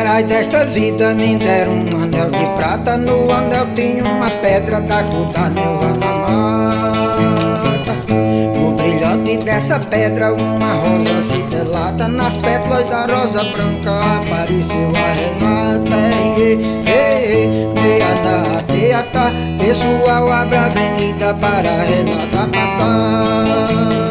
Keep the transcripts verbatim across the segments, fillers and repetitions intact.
caras desta vida me deram um anel de prata. No anel tinha uma pedra da cor da névoa na mata. No brilhante dessa pedra uma rosa se delata. Nas pétalas da rosa branca apareceu a Renata. Deata, deata, pessoal abre a avenida para a Renata passar.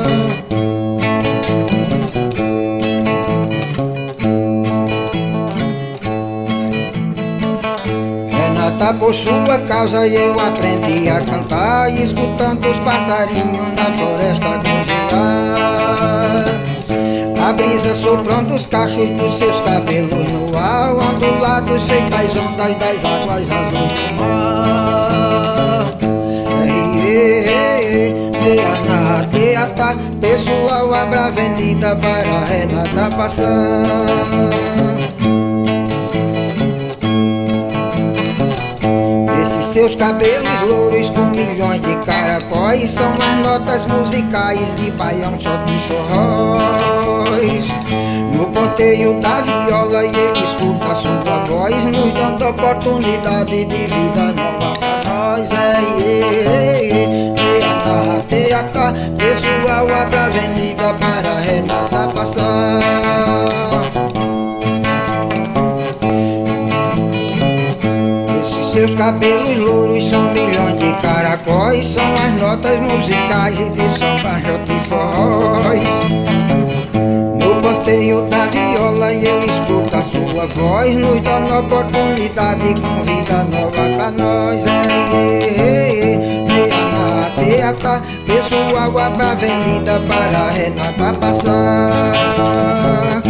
Renata, por sua causa eu aprendi a cantar, escutando os passarinhos na floresta gorjear. A brisa soprando os cachos dos seus cabelos no ar, ondulados feitas ondas das águas azuis do mar. Deata, deata, pessoal abre a avenida para a Renata passar. Seus cabelos louros com milhões de caracóis são as notas musicais de baião, só de sorróis. No ponteio da viola e ele escuta a sua voz, nos dando oportunidade de vida nova pra nós. É, teata, teata, pessoal abre a avenida para a Renata passar. Seus cabelos louros são milhões de caracóis, são as notas musicais de som, banjo e forróis. No ponteio da viola e eu escuto a sua voz, nos dando oportunidade com vida nova pra nós. É, teata, teata, pessoal abre a avenida para a Renata passar.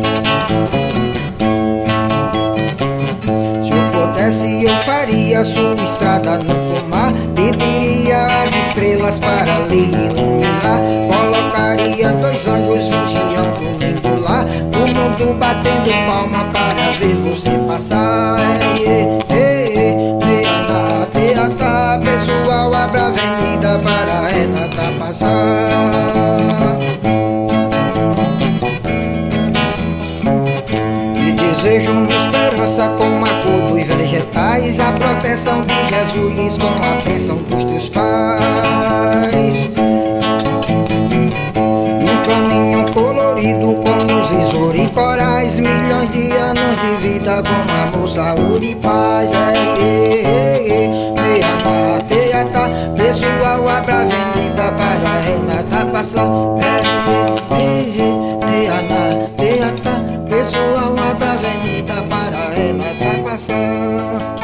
Se eu faria sua estrada no pomar, pediria as estrelas para lhe iluminar, colocaria dois anjos vigiando lindo lá, o mundo batendo palma para ver você passar. Teata, teata, pessoal abre a avenida para a Renata passar. Desejo uma esperança com a cor dos vegetais, a proteção de Jesus com a bênção dos teus pais. Um caminho colorido com luzes ouro e corais, milhões de anos de vida com amor, saúde e paz. Teata, teata, pessoal abre a avenida para a Renata passar. Teata, teata, pessoal abre a avenida para a Renata passar.